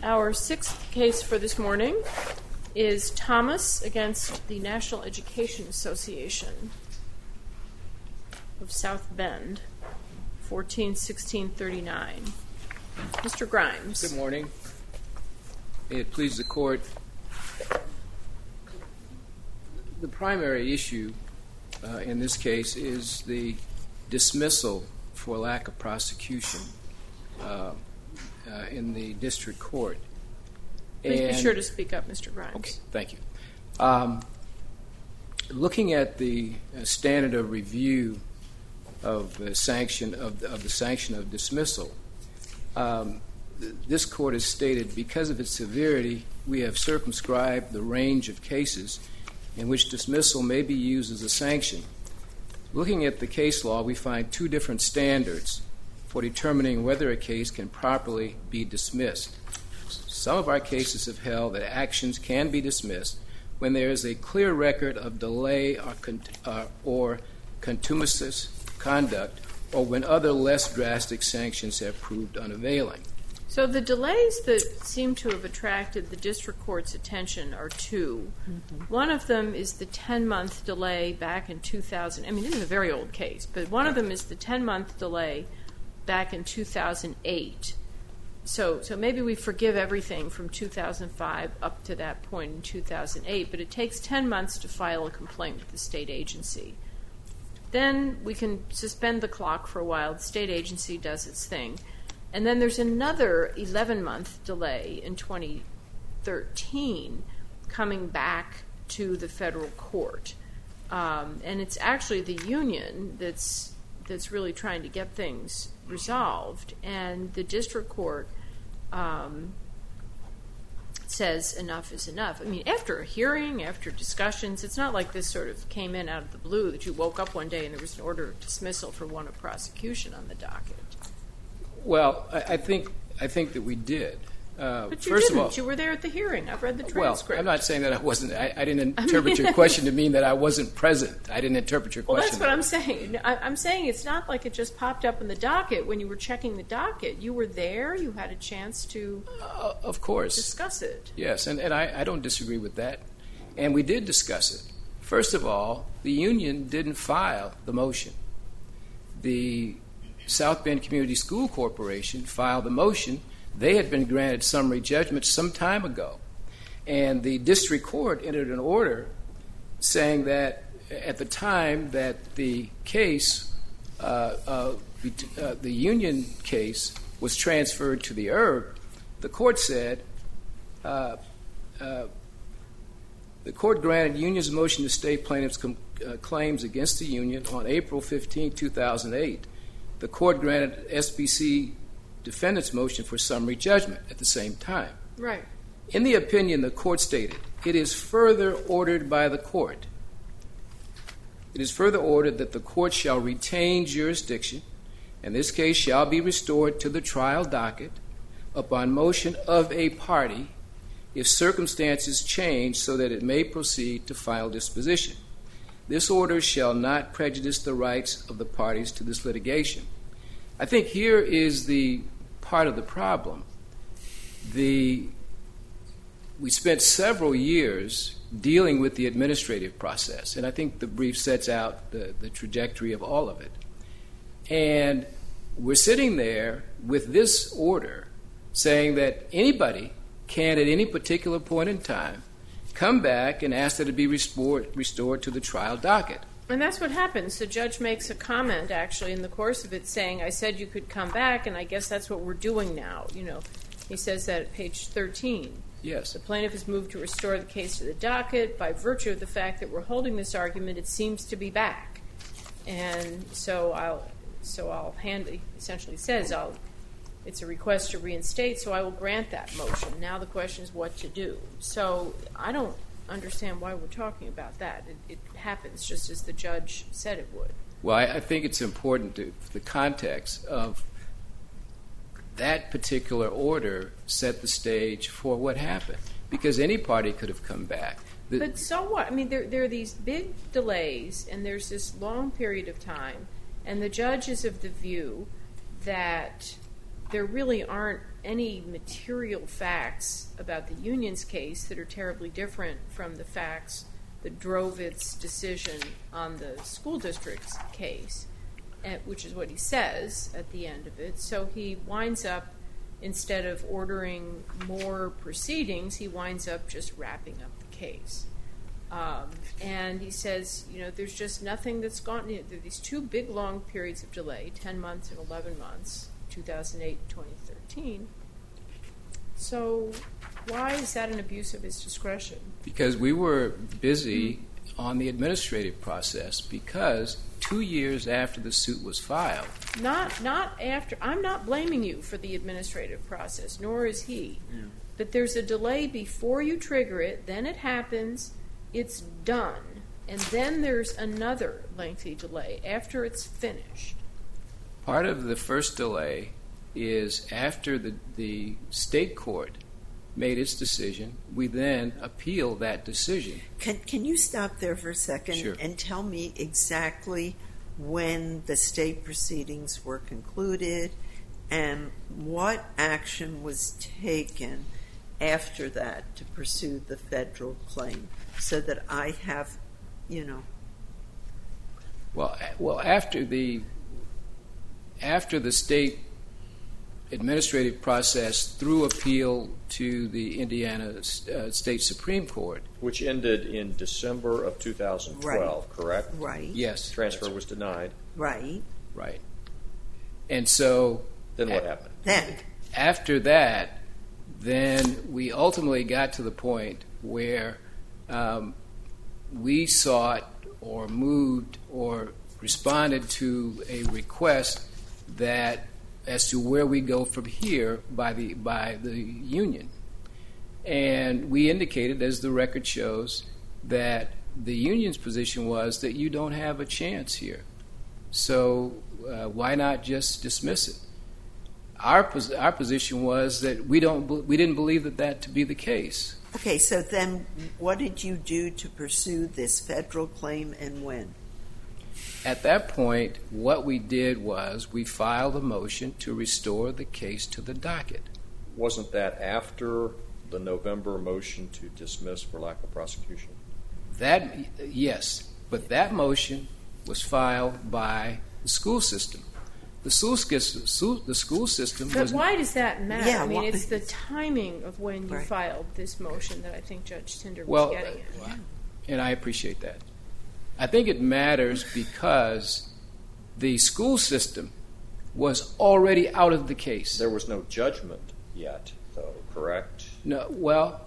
Our sixth case for this morning is Thomas against the National Education Association of South Bend, 14-1639. Mr. Grimes. Good morning. May it please the court. The primary issue in this case is the dismissal for lack of prosecution in the district court. Please be sure to speak up, Mr. Grimes. Okay, thank you. Looking at the standard of review of the sanction of dismissal, this court has stated because of its severity, we have circumscribed the range of cases in which dismissal may be used as a sanction. Looking at the case law, we find two different standards for determining whether a case can properly be dismissed. Some of our cases have held that actions can be dismissed when there is a clear record of delay or contumacious conduct, or when other less drastic sanctions have proved unavailing. So the delays that seem to have attracted the district court's attention are two. One of them is the 10-month delay back in 2000. I mean, this is a very old case, but one of them is the 10-month delay back in 2008. So maybe we forgive everything from 2005 up to that point in 2008, but it takes 10 months to file a complaint with the state agency. Then we can suspend the clock for a while. The state agency does its thing. And then there's another 11-month delay in 2013 coming back to the federal court. And it's actually the union that's really trying to get things resolved. And the district court says enough is enough. I mean, after a hearing, after discussions, it's not like this sort of came in out of the blue that you woke up one day and there was an order of dismissal for one of prosecution on the docket. Well, I think that we did. But you didn't. You were there at the hearing. I've read the transcript. Well, I'm not saying that I wasn't. I didn't interpret your question to mean that I wasn't present. I didn't interpret your question. Well, that's what I'm saying. I'm saying it's not like it just popped up in the docket when you were checking the docket. You were there. You had a chance to of course, discuss it. Yes, and I don't disagree with that. And we did discuss it. First of all, the union didn't file the motion. The South Bend Community School Corporation filed the motion. They had been granted summary judgment some time ago. And the district court entered an order saying that at the time that the case, the union case, was transferred to the IRB, the court said, the court granted union's motion to stay plaintiff's claims against the union on April 15, 2008. The court granted SBC defendant's motion for summary judgment at the same time. Right. In the opinion, the court stated, it is further ordered by the court. It is further ordered that the court shall retain jurisdiction, and this case shall be restored to the trial docket upon motion of a party if circumstances change so that it may proceed to final disposition. This order shall not prejudice the rights of the parties to this litigation. I think here is the part of the problem. We spent several years dealing with the administrative process, and I think the brief sets out the trajectory of all of it. And we're sitting there with this order saying that anybody can at any particular point in time come back and ask that it be restored to the trial docket. And that's what happens. The judge makes a comment, actually, in the course of it saying, I said you could come back, and I guess that's what we're doing now. You know, he says that at page 13. Yes. The plaintiff has moved to restore the case to the docket. By virtue of the fact that we're holding this argument, it seems to be back. And so I'll hand, essentially says, it's a request to reinstate, so I will grant that motion. Now the question is what to do. So I don't understand why we're talking about that. It happens just as the judge said it would. Well, I think it's important to the context of that particular order set the stage for what happened, because any party could have come back. But so what? I mean, there are these big delays, and there's this long period of time, and the judge is of the view that there really aren't any material facts about the union's case that are terribly different from the facts that drove its decision on the school district's case, which is what he says at the end of it. So he winds up, instead of ordering more proceedings, he winds up just wrapping up the case. And he says, there's just nothing that's gone. There are these two big, long periods of delay, 10 months and 11 months, 2008 and 2013. So why is that an abuse of his discretion? Because we were busy on the administrative process, because 2 years after the suit was filed. Not after. I'm not blaming you for the administrative process, nor is he. Yeah. But there's a delay before you trigger it, then it happens, it's done, and then there's another lengthy delay after it's finished. Part of the first delay is after the state court made its decision, we then appeal that decision. Can you stop there for a second? Sure. And tell me exactly when the state proceedings were concluded and what action was taken after that to pursue the federal claim, so that I have, Well, after the state administrative process through appeal to the Indiana State Supreme Court, which ended in December of 2012, correct? Right. Yes. Transfer was denied. Right. Right. And so then what happened? Then after that, then we ultimately got to the point where we sought or moved or responded to a request that as to where we go from here by the union. And we indicated, as the record shows, that the union's position was that you don't have a chance here. So why not just dismiss it? Our position was that we didn't believe that to be the case. Okay, so then what did you do to pursue this federal claim, and when? At that point, what we did was we filed a motion to restore the case to the docket. Wasn't that after the November motion to dismiss for lack of prosecution? Yes, but that motion was filed by the school system. The school system But why does that matter? Yeah, I mean, it's the timing of when you filed this motion that I think Judge Tinder was getting at. And I appreciate that. I think it matters because the school system was already out of the case. There was no judgment yet, though, correct? No, well,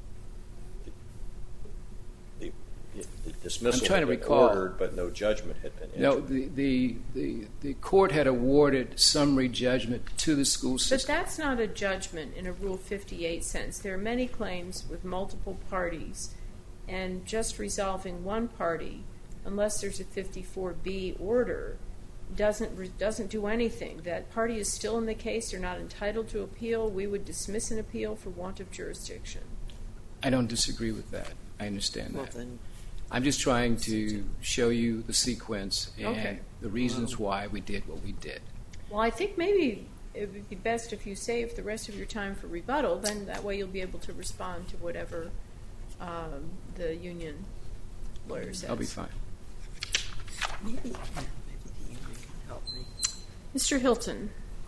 The dismissal I'm trying to had been recall. ordered, but no judgment had been no, entered. the court had awarded summary judgment to the school But system. that's not a judgment in a Rule 58 sense. There are many claims with multiple parties, and just resolving one party, unless there's a 54B order, doesn't do anything. That party is still in the case. They're not entitled to appeal. We would dismiss an appeal for want of jurisdiction. I don't disagree with that. I understand Well, that. then, I'm just trying to show you the sequence and Okay. the reasons why we did what we did. Well, I think maybe it would be best if you save the rest of your time for rebuttal. Then that way you'll be able to respond to whatever the union lawyer says. I'll be fine. maybe the union can help me. Mr. Hilton.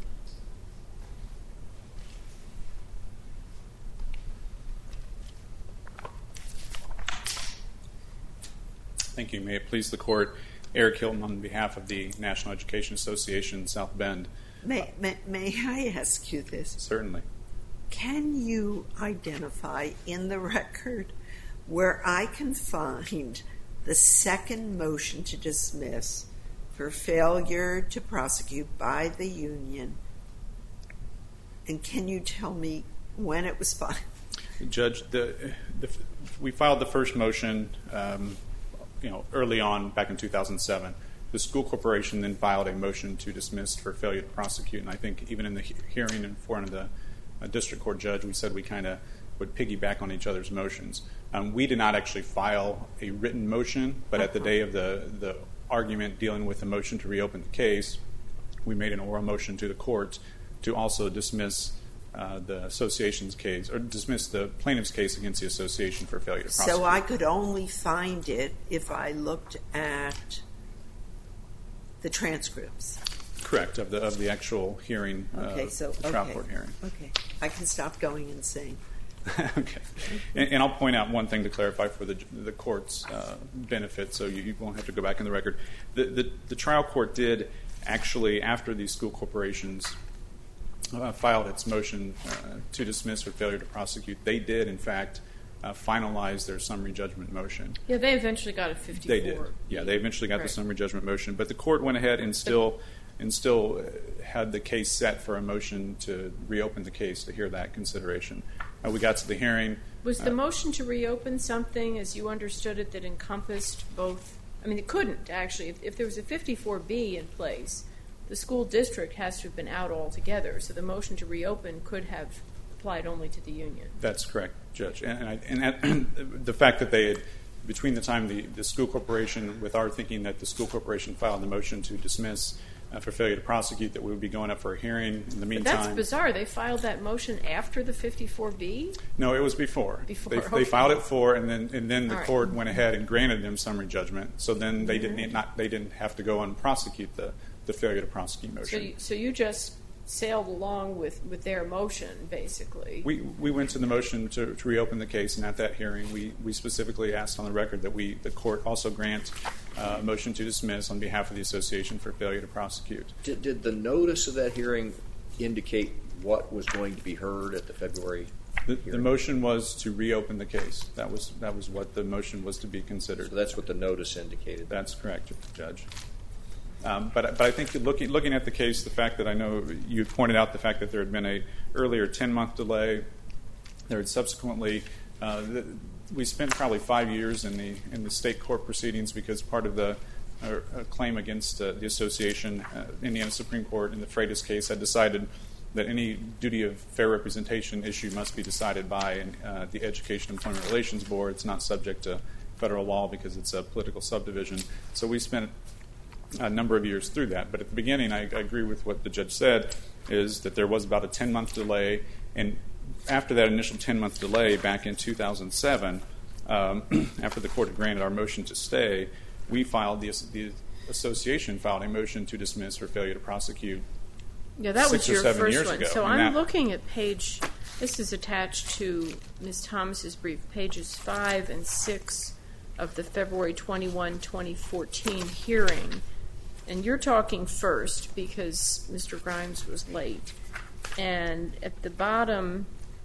Thank you. May it please the Court, Eric Hilton on behalf of the National Education Association, South Bend. May I ask you this? Certainly. Can you identify in the record where I can find the second motion to dismiss for failure to prosecute by the union? And can you tell me when it was filed? Judge, we filed the first motion early on back in 2007. The school corporation then filed a motion to dismiss for failure to prosecute, and I think even in the hearing in front of the district court judge, we said we kind of would piggyback on each other's motions. We did not actually file a written motion, but at the day of the argument dealing with the motion to reopen the case, we made an oral motion to the court to also dismiss the association's case, or dismiss the plaintiff's case against the association for failure to prosecute. So I could only find it if I looked at the transcripts. Correct, of the actual hearing, the trial court hearing. Okay, I can stop going insane. Okay. And I'll point out one thing to clarify for the court's benefit, so you won't have to go back in the record. The trial court did actually, after these school corporations filed its motion to dismiss for failure to prosecute, they did, in fact, finalize their summary judgment motion. Yeah, they eventually got a 54. They did. Yeah, they eventually got the summary judgment motion. But the court went ahead and still had the case set for a motion to reopen the case to hear that consideration. We got to the hearing. Was the motion to reopen something, as you understood it, that encompassed both? I mean, it couldn't, actually. If there was a 54B in place, the school district has to have been out altogether, so the motion to reopen could have applied only to the union. That's correct, Judge. And the fact that they had, between the time the school corporation, with our thinking that the school corporation filed the motion to dismiss for failure to prosecute, that we would be going up for a hearing in the meantime. But that's bizarre. They filed that motion after the 54B? No, it was before. They filed it for, and then the court went ahead and granted them summary judgment. So then they didn't have to go and prosecute the failure to prosecute motion. So you just sailed along with their motion, basically. We went to the motion to reopen the case, and at that hearing we specifically asked on the record that the court also grant a motion to dismiss on behalf of the association for failure to prosecute. Did the notice of that hearing indicate what was going to be heard at the February hearing? The motion was to reopen the case. That was what the motion was to be considered. So that's what the notice indicated. That's correct, Judge. But I think looking at the case, the fact that I know you pointed out the fact that there had been an earlier 10-month delay, there had subsequently we spent probably 5 years in the state court proceedings because part of the claim against the association, Indiana Supreme Court in the Freitas case had decided that any duty of fair representation issue must be decided by the Education Employment Relations Board. It's not subject to federal law because it's a political subdivision. So we spent a number of years through that. But at the beginning, I agree with what the judge said, is that there was about a 10-month delay. And after that initial 10-month delay back in 2007, after the court had granted our motion to stay, we filed, the association filed a motion to dismiss for failure to prosecute. Yeah, that was your first one. Ago. So I'm looking at page, this is attached to Ms. Thomas's brief, pages 5 and 6 of the February 21, 2014 hearing. And you're talking first because Mr. Grimes was late. And at the bottom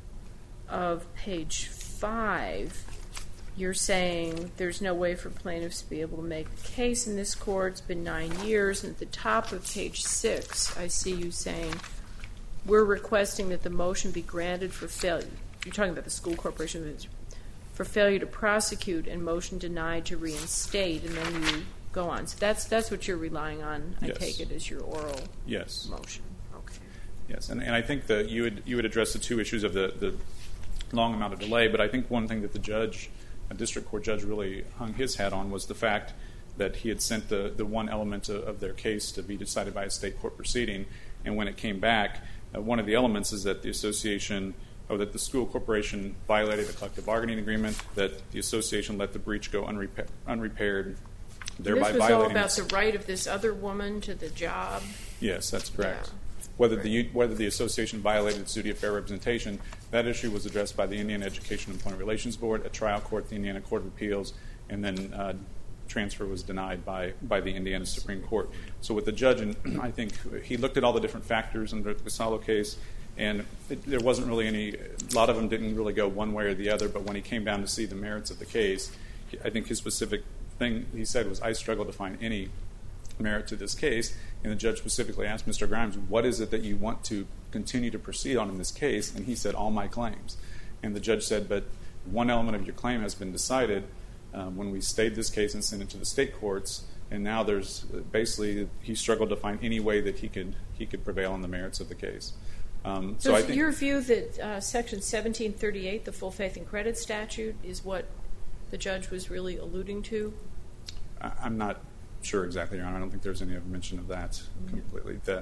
of page 5, you're saying there's no way for plaintiffs to be able to make a case in this court. It's been 9 years. And at the top of page 6, I see you saying, we're requesting that the motion be granted for failure. You're talking about the school corporation, for failure to prosecute and motion denied to reinstate, and then you go on. So that's what you're relying on, I take it, as your oral motion. Okay. Yes, and I think that you would address the two issues of the long amount of delay, but I think one thing that a district court judge really hung his hat on was the fact that he had sent the one element of their case to be decided by a state court proceeding, and when it came back, one of the elements is that the association, or that the school corporation violated the collective bargaining agreement, that the association let the breach go unrepaired, thereby violating. This was all about the right of this other woman to the job. Yes, that's correct. Yeah. Whether the association violated its duty of fair representation, that issue was addressed by the Indiana Education Employment Relations Board, a trial court, the Indiana Court of Appeals, and then transfer was denied by the Indiana Supreme Court. So with the judge, and I think he looked at all the different factors in the Casalo case, and there wasn't really a lot of them didn't really go one way or the other, but when he came down to see the merits of the case, I think his specific thing he said was, I struggle to find any merit to this case, and the judge specifically asked Mr. Grimes, what is it that you want to continue to proceed on in this case? And he said, all my claims. And the judge said, but one element of your claim has been decided when we stayed this case and sent it to the state courts, and now there's basically he struggled to find any way that he could prevail on the merits of the case. So I think your view that Section 1738, the full faith and credit statute, is what the judge was really alluding to? I'm not sure exactly, Your Honor. I don't think there's any mention of that completely.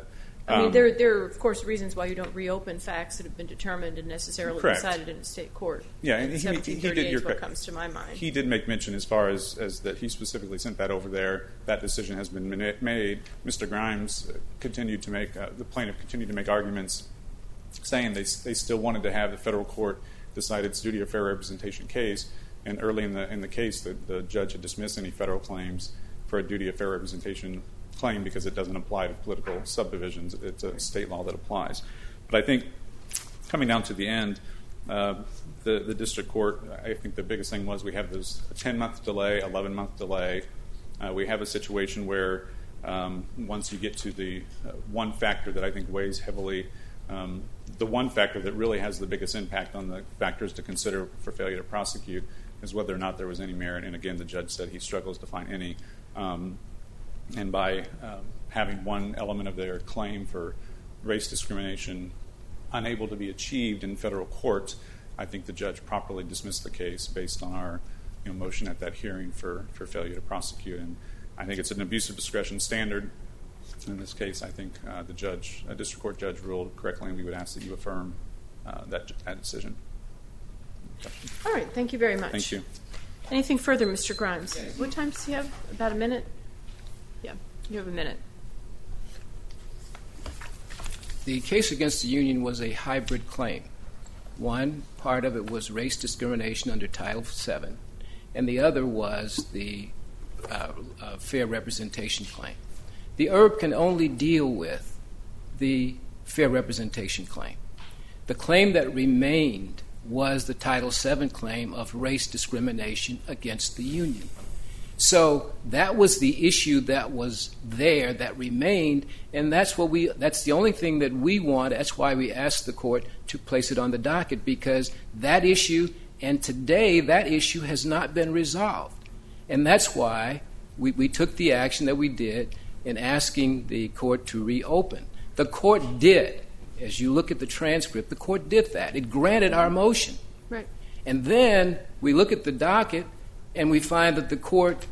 I mean, there are, of course, reasons why you don't reopen facts that have been determined and necessarily decided in a state court. Yeah, and he 1738 did. is what comes to my mind. He did make mention as far as that he specifically sent that over there. That decision has been made. Mr. Grimes continued to make the plaintiff continued to make arguments, saying they still wanted to have the federal court decide its duty of fair representation case. And early in the case, the judge had dismissed any federal claims for a duty of fair representation claim because it doesn't apply to political subdivisions. It's a state law that applies. But I think coming down to the end, the district court, I think the biggest thing was we have this 10-month delay, 11-month delay. We have a situation where once you get to the one factor that I think weighs heavily, the one factor that really has the biggest impact on the factors to consider for failure to prosecute is whether or not there was any merit. And again, the judge said he struggles to find any. And by having one element of their claim for race discrimination unable to be achieved in federal court, I think the judge properly dismissed the case based on our motion at that hearing for failure to prosecute. And I think it's an abuse of discretion standard. In this case, I think a district court judge ruled correctly, and we would ask that you affirm that decision. All right. Thank you very much. Thank you. Anything further, Mr. Grimes? What time does he have? About a minute? Yeah, you have a minute. The case against the union was a hybrid claim. One part of it was race discrimination under Title VII, and the other was the fair representation claim. The IRB can only deal with the fair representation claim. The claim that remained was the Title VII claim of race discrimination against the union. So that was the issue that was there, that remained, and that's the only thing that we want. That's why we asked the court to place it on the docket, because that issue, and today that issue has not been resolved. And that's why we took the action that we did in asking the court to reopen. The court did. As you look at the transcript, the court did that. It granted our motion. Right. And then we look at the docket, and we find that the court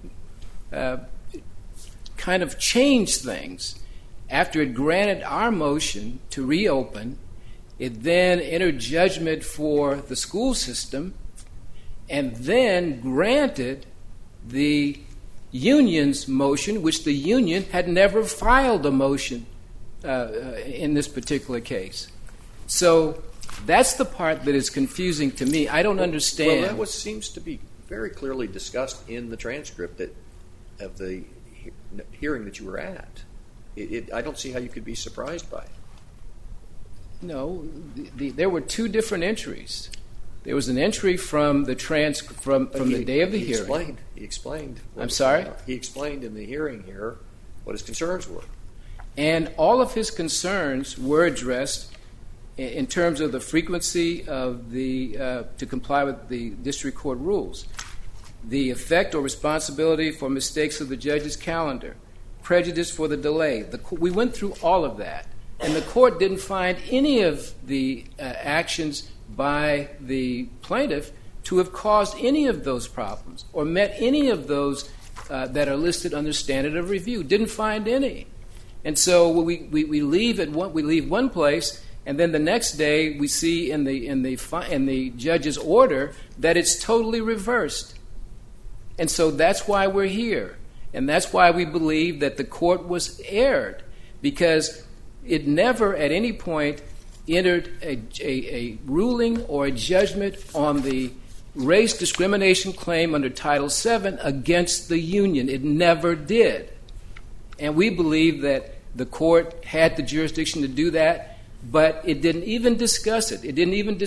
kind of changed things. After it granted our motion to reopen, it then entered judgment for the school system, and then granted the union's motion, which the union had never filed a motion in this particular case. So that's the part that is confusing to me. I don't understand. Well, that seems to be very clearly discussed in the transcript of the hearing that you were at. I don't see how you could be surprised by it. No, there were two different entries. There was an entry from the the day of the hearing. He explained. I'm sorry? He explained in the hearing here what his concerns were. And all of his concerns were addressed in terms of the frequency of to comply with the district court rules, the effect or responsibility for mistakes of the judge's calendar, prejudice for the delay. We went through all of that, and the court didn't find any of the actions by the plaintiff to have caused any of those problems or met any of those that are listed under standard of review. Didn't find any. And so we leave one place, and then the next day we see in the judge's order that it's totally reversed. And so that's why we're here, and that's why we believe that the court was erred, because it never at any point entered a ruling or a judgment on the race discrimination claim under Title VII against the union. It never did. And we believe that the court had the jurisdiction to do that, but it didn't even discuss it. It didn't even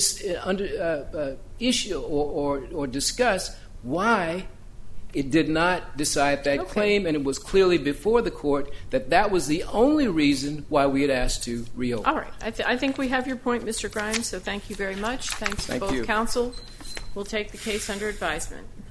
issue or discuss why it did not decide that claim, and it was clearly before the court that that was the only reason why we had asked to reopen. All right. I think we have your point, Mr. Grimes, so thank you very much. Thanks to both counsel. We'll take the case under advisement.